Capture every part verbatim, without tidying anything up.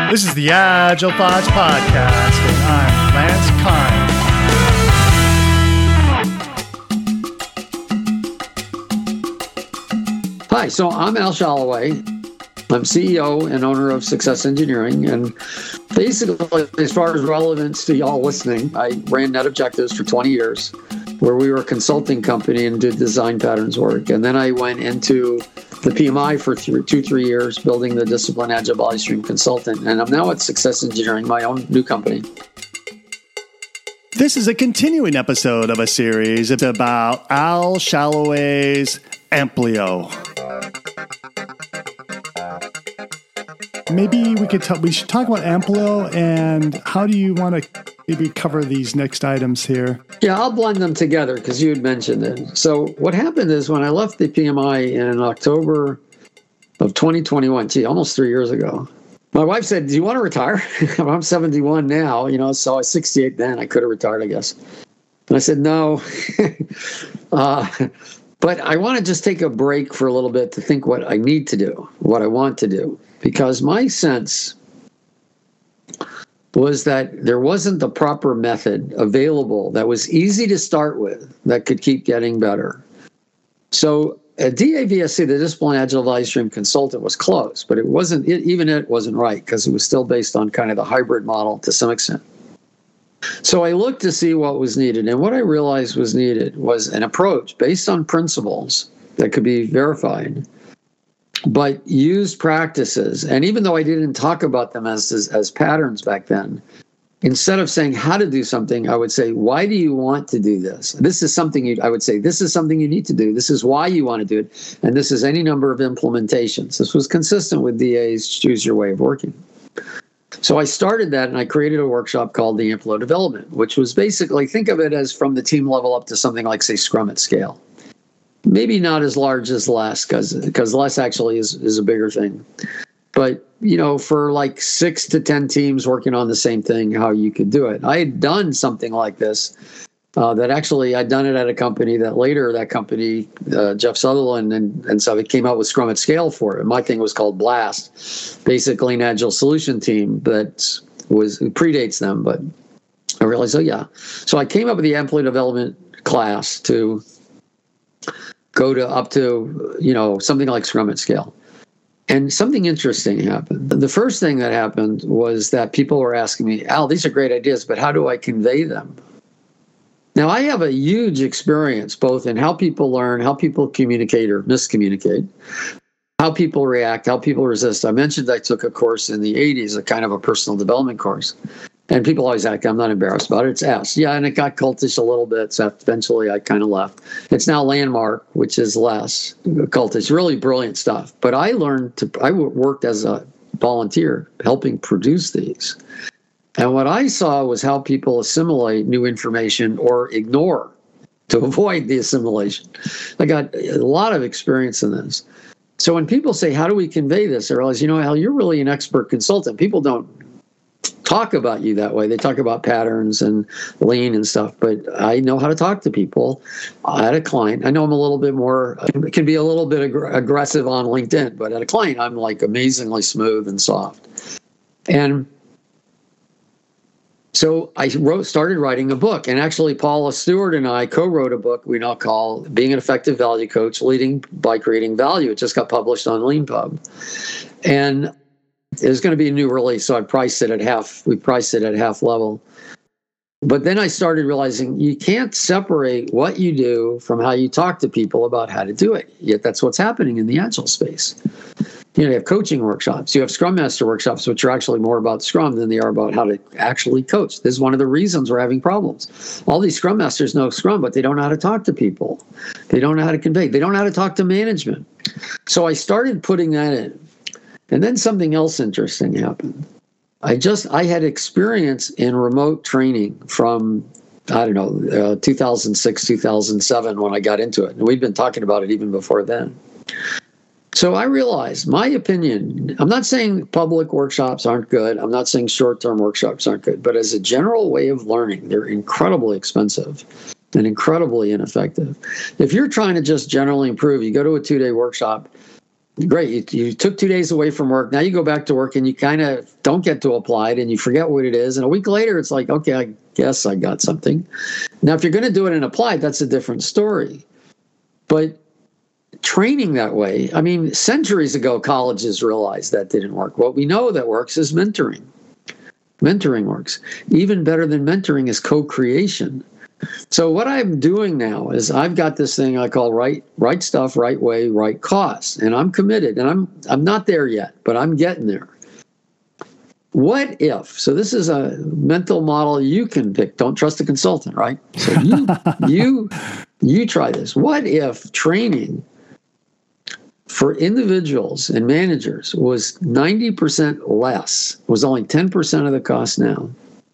This is the Agile Thoughts Podcast, and I'm Lance Kine. Hi, so I'm Al Shalloway. I'm C E O and owner of Success Engineering, and basically, as far as relevance to y'all listening, I ran Net Objectives for twenty years, where we were a consulting company and did design patterns work. And then I went into the P M I for th- two, three years, building the discipline Agile Value Stream Consultant. And I'm now at Success Engineering, my own new company. This is a continuing episode of a series. It's about Al Shalloway's Amplio. Maybe we could talk, we should talk about Amplio, and how do you want to maybe cover these next items here? Yeah, I'll blend them together because you had mentioned it. So what happened is when I left the P M I in October of twenty twenty-one, gee, almost three years ago, my wife said, do you want to retire? I'm seventy-one now, you know, so I was sixty-eight then. I could have retired, I guess. And I said, no. uh, but I want to just take a break for a little bit to think what I need to do, what I want to do. Because my sense was that there wasn't the proper method available that was easy to start with that could keep getting better. So at D A V S C, the Discipline Agile Value Stream Consultant was close, but it wasn't, it, even it wasn't right because it was still based on kind of the hybrid model to some extent. So I looked to see what was needed, and what I realized was needed was an approach based on principles that could be verified, but used practices. And even though I didn't talk about them as, as as patterns back then, instead of saying how to do something, I would say, why do you want to do this? This is something you, I would say, this is something you need to do. This is why you want to do it. And this is any number of implementations. This was consistent with D A's Choose Your Way of Working. So I started that, and I created a workshop called the Amplio Development, which was basically, think of it as from the team level up to something like, say, Scrum at scale. Maybe not as large as less, because because less actually is, is a bigger thing. But, you know, for like six to ten teams working on the same thing, how you could do it. I had done something like this uh, that actually I'd done it at a company that later that company, uh, Jeff Sutherland and, and so it came out with Scrum at Scale for it. My thing was called Blast, basically an Agile solution team that was predates them. But I realized, oh, yeah. So I came up with the Amplio Development class to go to up to, you know, something like Scrum at Scale. And something interesting happened. The first thing that happened was that people were asking me, Al, these are great ideas, but how do I convey them? Now, I have a huge experience both in how people learn, how people communicate or miscommunicate, how people react, how people resist. I mentioned I took a course in the eighties, a kind of a personal development course. And people always act, I'm not embarrassed about it. It's S. Yeah, and it got cultish a little bit. So eventually I kind of left. It's now Landmark, which is less cultish. Really brilliant stuff. But I learned to, I worked as a volunteer helping produce these. And what I saw was how people assimilate new information or ignore to avoid the assimilation. I got a lot of experience in this. So when people say, how do we convey this? I realize, you know, Al, you're really an expert consultant. People don't talk about you that way. They talk about patterns and lean and stuff, but I know how to talk to people. I had a client. I know I'm a little bit more, it can be a little bit ag- aggressive on LinkedIn, but at a client, I'm like amazingly smooth and soft. And so I wrote, started writing a book, and actually Paula Stewart and I co-wrote a book we now call Being an Effective Value Coach, Leading by Creating Value. It just got published on LeanPub. And there's going to be a new release, so I priced it at half. We priced it at half level. But then I started realizing you can't separate what you do from how you talk to people about how to do it. Yet that's what's happening in the Agile space. You know, you have coaching workshops. You have Scrum Master workshops, which are actually more about Scrum than they are about how to actually coach. This is one of the reasons we're having problems. All these Scrum Masters know Scrum, but they don't know how to talk to people. They don't know how to convey. They don't know how to talk to management. So I started putting that in. And then something else interesting happened. I just, I had experience in remote training from, I don't know, uh, two thousand six, two thousand seven when I got into it. And we've been talking about it even before then. So I realized, my opinion, I'm not saying public workshops aren't good. I'm not saying short-term workshops aren't good. But as a general way of learning, they're incredibly expensive and incredibly ineffective. If you're trying to just generally improve, you go to a two-day workshop, great. You, you took two days away from work. Now you go back to work and you kind of don't get to apply it and you forget what it is. And a week later, it's like, okay, I guess I got something. Now, if you're going to do it in applied, that's a different story. But training that way, I mean, centuries ago, colleges realized that didn't work. What we know that works is mentoring. Mentoring works. Even better than mentoring is co-creation. So what I'm doing now is I've got this thing I call right, right stuff, right way, right cost. And I'm committed, and I'm I'm not there yet, but I'm getting there. What if, so this is a mental model you can pick. Don't trust a consultant, right? So you you you try this. What if training for individuals and managers was ninety percent less, was only ten percent of the cost now?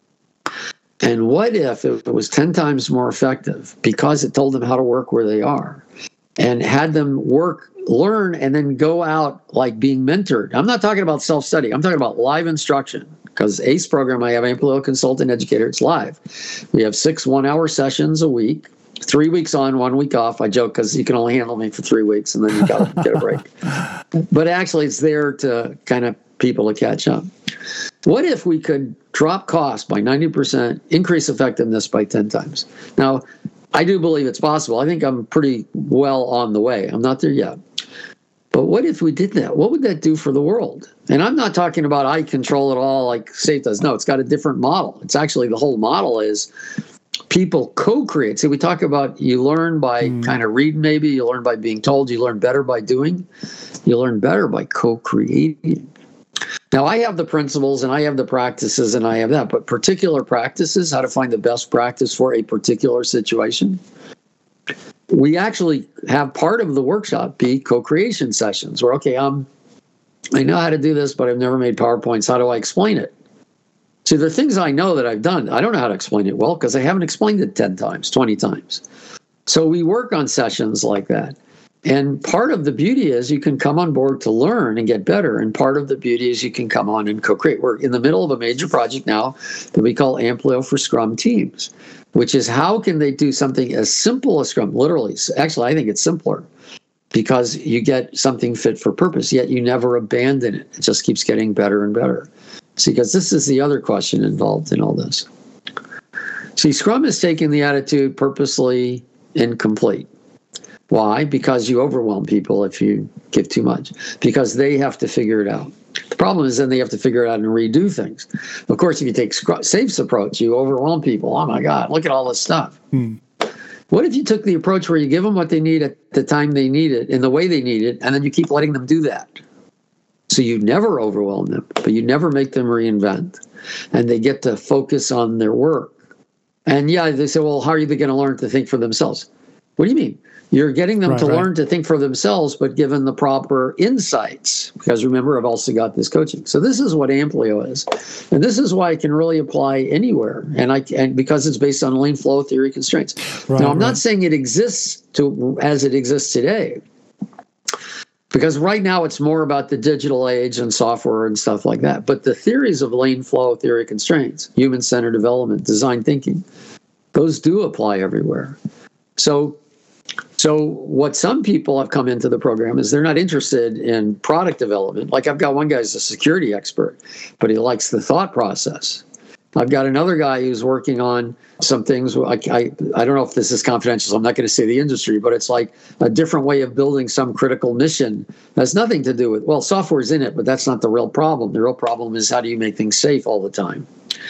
And what if it was ten times more effective because it told them how to work where they are and had them work, learn, and then go out like being mentored? I'm not talking about self-study. I'm talking about live instruction, because ACE program, I have Amplio Consultant Educator. It's live. We have six one-hour sessions a week, three weeks on, one week off. I joke because you can only handle me for three weeks and then you got to get a break. But actually, it's there to kind of people to catch up. What if we could drop cost by ninety percent, increase effectiveness by ten times? Now, I do believe it's possible. I think I'm pretty well on the way. I'm not there yet. But what if we did that? What would that do for the world? And I'm not talking about I control it all like SAFe does. No, it's got a different model. It's actually the whole model is people co-create. See, we talk about you learn by mm. kind of reading maybe, you learn by being told, you learn better by doing, you learn better by co-creating. Now, I have the principles and I have the practices and I have that, but particular practices, how to find the best practice for a particular situation, we actually have part of the workshop be co-creation sessions where, okay, um, I know how to do this, but I've never made PowerPoints. How do I explain it? See, the things I know that I've done, I don't know how to explain it well because I haven't explained it ten times, twenty times. So we work on sessions like that. And part of the beauty is you can come on board to learn and get better. And part of the beauty is you can come on and co-create. We're in the middle of a major project now that we call Amplio for Scrum Teams, which is how can they do something as simple as Scrum, literally. Actually, I think it's simpler because you get something fit for purpose, yet you never abandon it. It just keeps getting better and better. See, because this is the other question involved in all this. See, Scrum is taking the attitude purposely incomplete. Why? Because you overwhelm people if you give too much. Because they have to figure it out. The problem is then they have to figure it out and redo things. Of course, if you take SAFe's approach, you overwhelm people. Oh my God, look at all this stuff. Hmm. What if you took the approach where you give them what they need at the time they need it, in the way they need it, and then you keep letting them do that? So you never overwhelm them, but you never make them reinvent. And they get to focus on their work. And yeah, they say, well, how are you going to learn to think for themselves? What do you mean? You're getting them right, to right. learn to think for themselves, but given the proper insights. Because remember, I've also got this coaching. So this is what Amplio is. And this is why it can really apply anywhere. And I and because it's based on lean flow theory constraints. Right, now, I'm right. not saying it exists to as it exists today. Because right now it's more about the digital age and software and stuff like that. But the theories of lean flow theory constraints, human-centered development, design thinking, those do apply everywhere. So So what some people have come into the program is they're not interested in product development. Like I've got one guy who's a security expert, but he likes the thought process. I've got another guy who's working on some things. I, I, I don't know if this is confidential, so I'm not going to say the industry, but it's like a different way of building some critical mission. It has nothing to do with, well, software's in it, but that's not the real problem. The real problem is how do you make things safe all the time?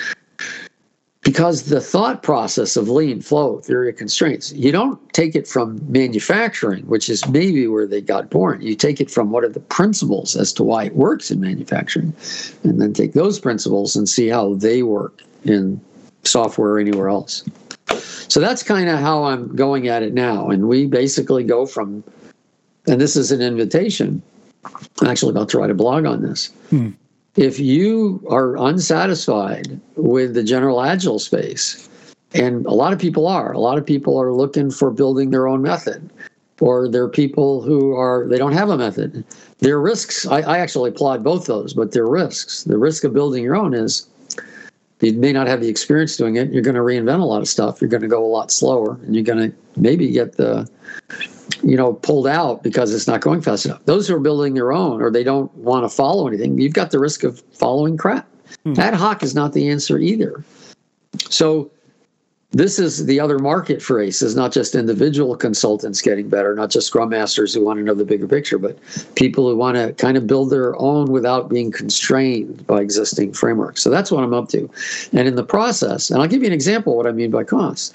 Because the thought process of lean flow theory of constraints, you don't take it from manufacturing, which is maybe where they got born. You take it from what are the principles as to why it works in manufacturing, and then take those principles and see how they work in software or anywhere else. So that's kind of how I'm going at it now. And we basically go from, and this is an invitation, I'm actually about to write a blog on this. Hmm. If you are unsatisfied with the general agile space, and a lot of people are, a lot of people are looking for building their own method, or there are people who are, they don't have a method. There are risks. I, I actually applaud both those, but there are risks. The risk of building your own is you may not have the experience doing it. You're going to reinvent a lot of stuff. You're going to go a lot slower, and you're going to maybe get the you know, pulled out because it's not going fast enough. Those who are building their own, or they don't want to follow anything, you've got the risk of following crap. Hmm. Ad hoc is not the answer either. So this is the other market for ACEs, not just individual consultants getting better, not just Scrum Masters who want to know the bigger picture, but people who want to kind of build their own without being constrained by existing frameworks. So that's what I'm up to. And in the process, and I'll give you an example of what I mean by cost.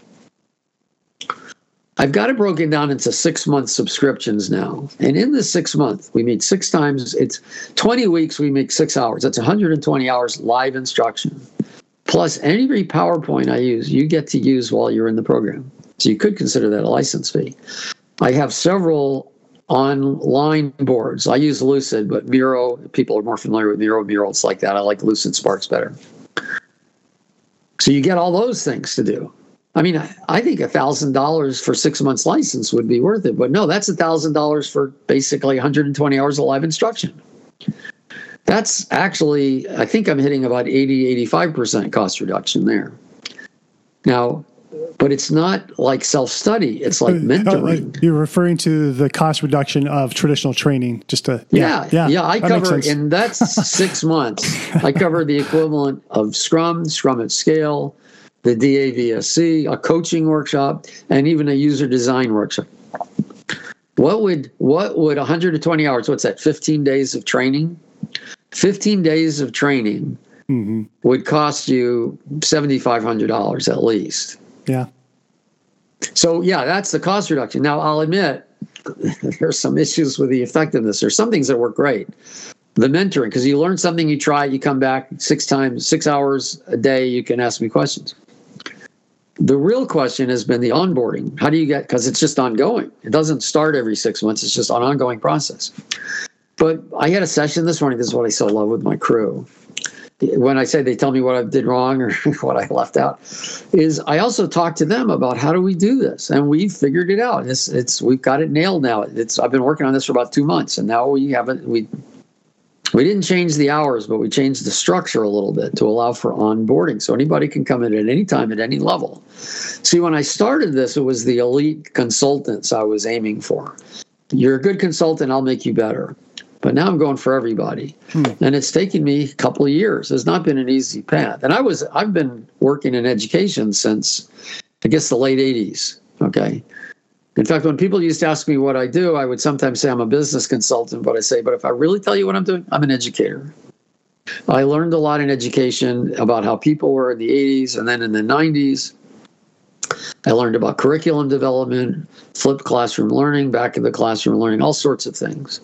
I've got it broken down into six-month subscriptions now. And in this six month, we meet six times. It's twenty weeks, we make six hours. That's one hundred twenty hours live instruction. Plus, any PowerPoint I use, you get to use while you're in the program. So you could consider that a license fee. I have several online boards. I use Lucid, but Miro, people are more familiar with Miro. Miro, it's like that. I like Lucid Sparks better. So you get all those things to do. I mean, I think one thousand dollars for six months license would be worth it. But no, that's one thousand dollars for basically one hundred twenty hours of live instruction. That's actually, I think I'm hitting about eighty, eighty-five percent cost reduction there. Now, but it's not like self-study. It's like mentoring. You're referring to the cost reduction of traditional training, just to, yeah, yeah, yeah, yeah I that cover, and that's six months. I cover the equivalent of Scrum, Scrum at Scale, the D A V S C, a coaching workshop, and even a user design workshop. What would, what would one hundred twenty hours, what's that, fifteen days of training? fifteen days of training mm-hmm. would cost you seven thousand five hundred dollars at least. Yeah. So, yeah, that's the cost reduction. Now, I'll admit there's some issues with the effectiveness. There's some things that work great. The mentoring, because you learn something, you try it, you come back six times, six hours a day, you can ask me questions. The real question has been the onboarding. How do you get, because it's just ongoing. It doesn't start every six months. It's just an ongoing process. But I had a session this morning. This is what I so love with my crew. When I say they tell me what I did wrong or what I left out, is I also talk to them about how do we do this, and we figured it out. It's it's we've got it nailed now. It's I've been working on this for about two months, and now we haven't we we didn't change the hours, but we changed the structure a little bit to allow for onboarding, so anybody can come in at any time at any level. See, when I started this, it was the elite consultants I was aiming for. You're a good consultant, I'll make you better. But now I'm going for everybody. Hmm. And it's taken me a couple of years. It's not been an easy path. And I was, I've been working in education since, I guess, the late eighties. Okay. In fact, when people used to ask me what I do, I would sometimes say I'm a business consultant, but I say, but if I really tell you what I'm doing, I'm an educator. I learned a lot in education about how people were in the eighties and then in the nineties. I learned about curriculum development, flipped classroom learning, back in the classroom learning, all sorts of things.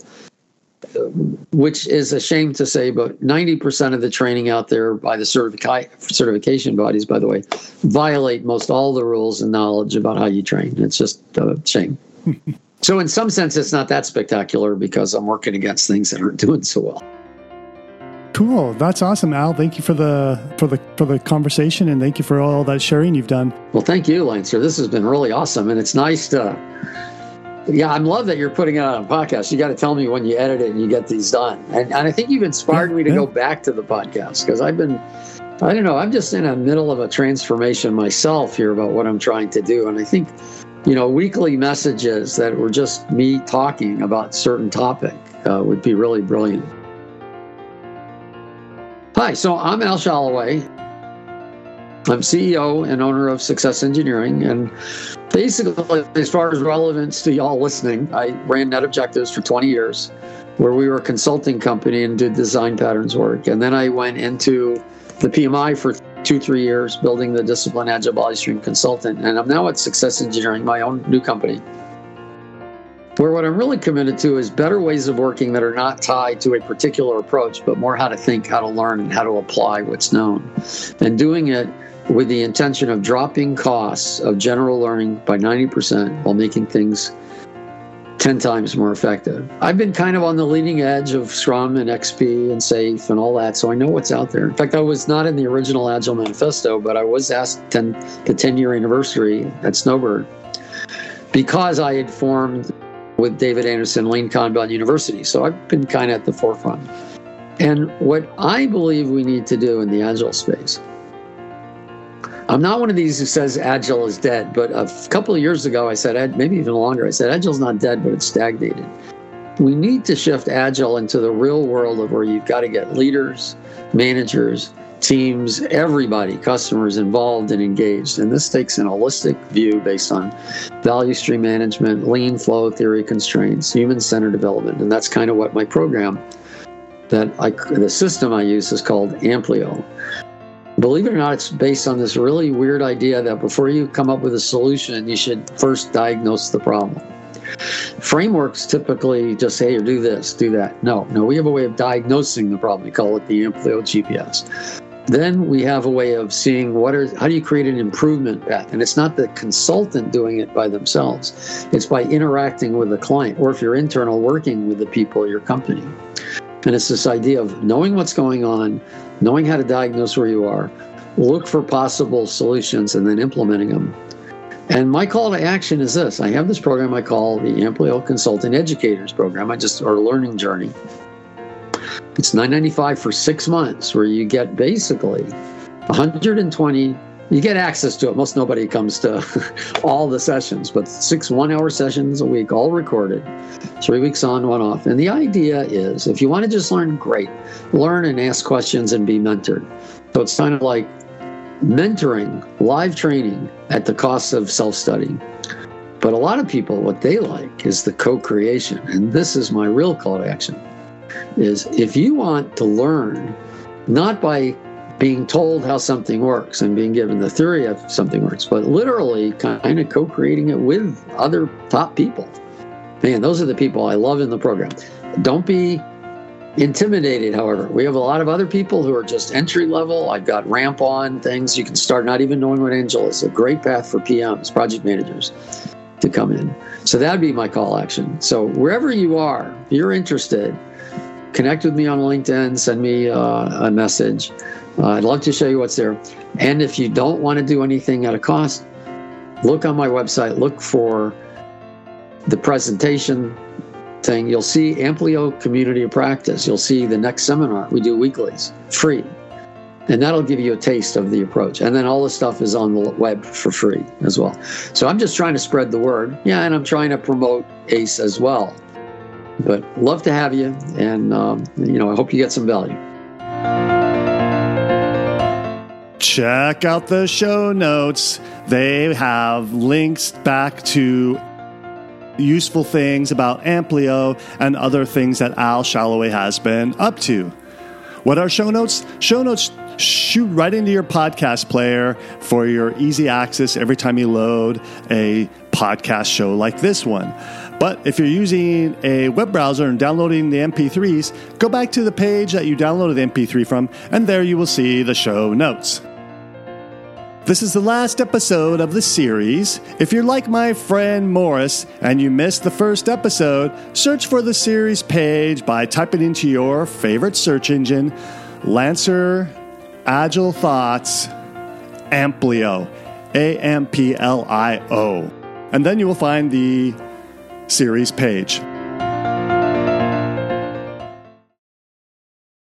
Which is a shame to say, but ninety percent of the training out there by the certific- certification bodies, by the way, violate most all the rules and knowledge about how you train. It's just a shame. So in some sense, it's not that spectacular because I'm working against things that aren't doing so well. Cool. That's awesome, Al. Thank you for the for the for the conversation, and thank you for all that sharing you've done. Well, thank you, Lancer. This has been really awesome, and it's nice to Yeah, I love that you're putting it on a podcast. You got to tell me when you edit it and you get these done. And, and I think you've inspired yeah, me to yeah. go back to the podcast because I've been, I don't know, I'm just in the middle of a transformation myself here about what I'm trying to do. And I think, you know, weekly messages that were just me talking about certain topic uh, would be really brilliant. Hi, so I'm Al Shalloway. I'm C E O and owner of Success Engineering, and basically, as far as relevance to y'all listening, I ran Net Objectives for twenty years, where we were a consulting company and did design patterns work. And then I went into the P M I for two, three years, building the discipline Agile Value Stream Consultant. And I'm now at Success Engineering, my own new company, where what I'm really committed to is better ways of working that are not tied to a particular approach, but more how to think, how to learn, and how to apply what's known. And doing it with the intention of dropping costs of general learning by ninety percent while making things ten times more effective. I've been kind of on the leading edge of Scrum and X P and SAFe and all that, so I know what's out there. In fact, I was not in the original Agile Manifesto, but I was asked ten, the ten-year anniversary at Snowbird because I had formed with David Anderson Lean Kanban University. So I've been kind of at the forefront. And what I believe we need to do in the Agile space, I'm not one of these who says Agile is dead, but a couple of years ago I said, maybe even longer, I said Agile's not dead, but it's stagnated. We need to shift Agile into the real world of where you've got to get leaders, managers, teams, everybody, customers involved and engaged. And this takes an holistic view based on value stream management, lean flow theory constraints, human-centered development. And that's kind of what my program, that I, the system I use is called Amplio. Believe it or not, it's based on this really weird idea that before you come up with a solution, you should first diagnose the problem. Frameworks typically just say, or do this, do that. No, no, we have a way of diagnosing the problem. We call it the Amplio G P S. Then we have a way of seeing what are, how do you create an improvement path? And it's not the consultant doing it by themselves. It's by interacting with the client, or if you're internal, working with the people at your company. And it's this idea of knowing what's going on, knowing how to diagnose where you are, look for possible solutions, and then implementing them. And my call to action is this. I have this program I call the Amplio Consultant Educators Program. I just, or learning journey. It's nine ninety-five for six months, where you get basically one hundred twenty. You get access to it. Most nobody comes to all the sessions, but six one-hour sessions a week, all recorded, three weeks on, one off. And the idea is, if you want to just learn, great. Learn and ask questions and be mentored. So it's kind of like mentoring, live training at the cost of self-study. But a lot of people, what they like is the co-creation. And this is my real call to action, is if you want to learn, not by being told how something works and being given the theory of something works, but literally kind of co-creating it with other top people. Man, those are the people I love in the program. Don't be intimidated, however. We have a lot of other people who are just entry level. I've got ramp on things. You can start not even knowing what Angel is. A great path for P Ms, project managers, to come in. So that'd be my call action. So wherever you are, if you're interested, connect with me on LinkedIn, send me uh, a message. Uh, I'd love to show you what's there. And if you don't want to do anything at a cost, look on my website, look for the presentation thing. You'll see Amplio Community of Practice. You'll see the next seminar. We do weeklies, free. And that'll give you a taste of the approach. And then all the stuff is on the web for free as well. So I'm just trying to spread the word. Yeah, and I'm trying to promote ACE as well. But love to have you. And, um, you know, I hope you get some value. Check out the show notes. They have links back to useful things about Amplio and other things that Al Shalloway has been up to. What are show notes? Show notes shoot right into your podcast player for your easy access every time you load a podcast show like this one. But if you're using a web browser and downloading the M P threes, go back to the page that you downloaded the M P three from, and there you will see the show notes. This is the last episode of the series. If you're like my friend Morris and you missed the first episode, search for the series page by typing into your favorite search engine, Lancer Agile Thoughts Amplio, A M P L I O. And then you will find the series page.